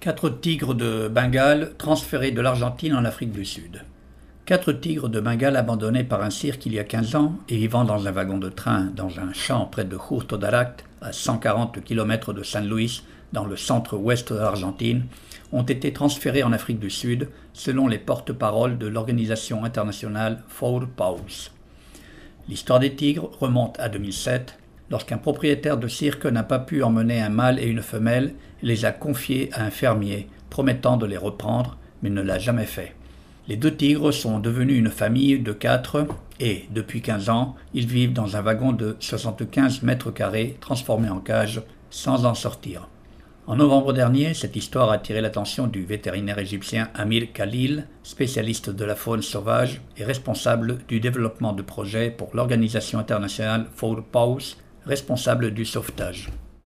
4 tigres de Bengale transférés de l'Argentine en Afrique du Sud. 4 tigres de Bengale abandonnés par un cirque il y a 15 ans et vivant dans un wagon de train dans un champ près de Justo Daract, à 140 km de San Luis, dans le centre-ouest de l'Argentine, ont été transférés en Afrique du Sud, selon les porte-paroles de l'organisation internationale Four Paws. L'histoire des tigres remonte à 2007, lorsqu'un propriétaire de cirque n'a pas pu emmener un mâle et une femelle et les a confiés à un fermier, promettant de les reprendre, mais ne l'a jamais fait. Les 2 tigres sont devenus une famille de 4 et, depuis 15 ans, ils vivent dans un wagon de 75 mètres carrés transformé en cage, sans en sortir. En novembre dernier, cette histoire a attiré l'attention du vétérinaire égyptien Amir Khalil, spécialiste de la faune sauvage et responsable du développement de projets pour l'organisation internationale Four Paws, responsable du sauvetage.